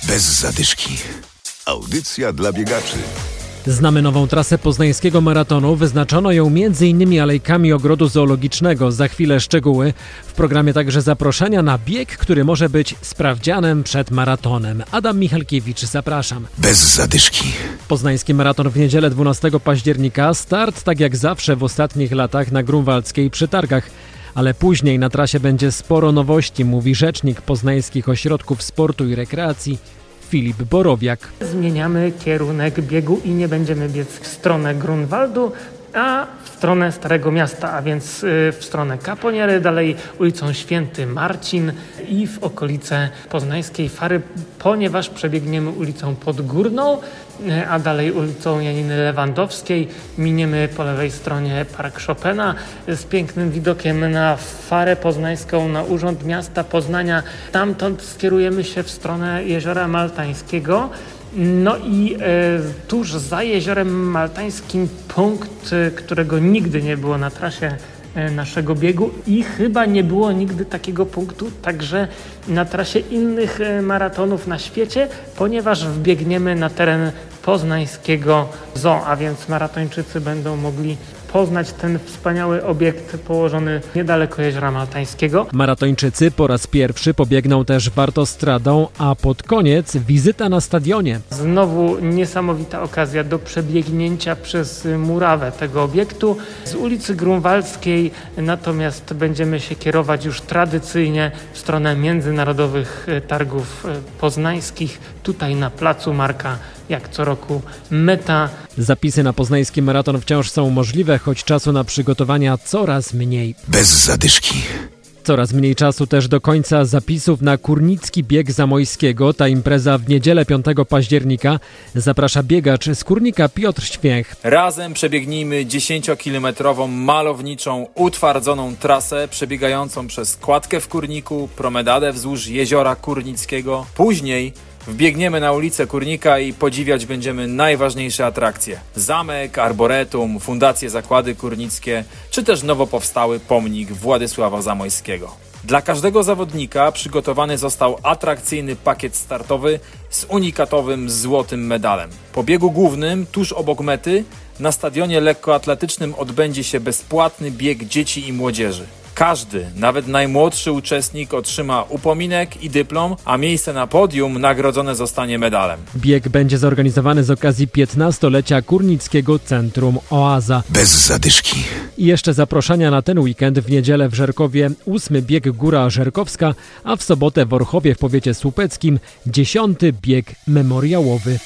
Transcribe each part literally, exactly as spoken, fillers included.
Bez zadyszki. Audycja dla biegaczy. Znamy nową trasę poznańskiego maratonu. Wyznaczono ją między innymi alejkami ogrodu zoologicznego. Za chwilę szczegóły. W programie także zaproszenia na bieg, który może być sprawdzianem przed maratonem. Adam Michalkiewicz, zapraszam. Bez zadyszki. Poznański maraton w niedzielę dwunastego października. Start, tak jak zawsze w ostatnich latach, na Grunwaldzkiej przy targach. Ale później na trasie będzie sporo nowości, mówi rzecznik Poznańskich Ośrodków Sportu i Rekreacji Filip Borowiak. Zmieniamy kierunek biegu i nie będziemy biec w stronę Grunwaldu, a w stronę Starego Miasta, a więc w stronę Kaponiery, dalej ulicą Święty Marcin i w okolice Poznańskiej Fary, ponieważ przebiegniemy ulicą Podgórną, a dalej ulicą Janiny Lewandowskiej. Miniemy po lewej stronie Park Chopina z pięknym widokiem na Farę Poznańską, na Urząd Miasta Poznania. Stamtąd skierujemy się w stronę Jeziora Maltańskiego. No i e, tuż za Jeziorem Maltańskim punkt, e, którego nigdy nie było na trasie e, naszego biegu i chyba nie było nigdy takiego punktu także na trasie innych e, maratonów na świecie, ponieważ wbiegniemy na teren poznańskiego zoo, a więc maratończycy będą mogli poznać ten wspaniały obiekt położony niedaleko Jeziora Maltańskiego. Maratończycy po raz pierwszy pobiegną też Wartostradą, a pod koniec wizyta na stadionie. Znowu niesamowita okazja do przebiegnięcia przez murawę tego obiektu. Z ulicy Grunwaldzkiej natomiast będziemy się kierować już tradycyjnie w stronę Międzynarodowych Targów Poznańskich, tutaj na Placu Marka, jak co roku meta. Zapisy na poznański maraton wciąż są możliwe, choć czasu na przygotowania coraz mniej. Bez zadyszki. Coraz mniej czasu też do końca zapisów na Kurnicki Bieg Zamojskiego. Ta impreza w niedzielę piątego października. Zaprasza biegacz z Kurnika Piotr Święch. Razem przebiegnijmy dziesięciokilometrową, malowniczą, utwardzoną trasę przebiegającą przez Kładkę w Kurniku, promenadę wzdłuż Jeziora Kurnickiego. Później wbiegniemy na ulicę Kurnika i podziwiać będziemy najważniejsze atrakcje. Zamek, arboretum, fundacje Zakłady Kurnickie, czy też nowo powstały pomnik Władysława Zamojskiego. Dla każdego zawodnika przygotowany został atrakcyjny pakiet startowy z unikatowym złotym medalem. Po biegu głównym, tuż obok mety, na stadionie lekkoatletycznym odbędzie się bezpłatny bieg dzieci i młodzieży. Każdy, nawet najmłodszy uczestnik otrzyma upominek i dyplom, a miejsce na podium nagrodzone zostanie medalem. Bieg będzie zorganizowany z okazji piętnastolecia Kurnickiego Centrum Oaza. Bez zadyszki. I jeszcze zaproszenia na ten weekend: w niedzielę w Żerkowie ósmy bieg Góra Żerkowska, a w sobotę w Orchowie w powiecie słupeckim dziesiąty bieg memoriałowy.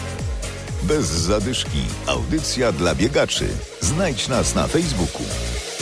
Bez zadyszki. Audycja dla biegaczy. Znajdź nas na Facebooku.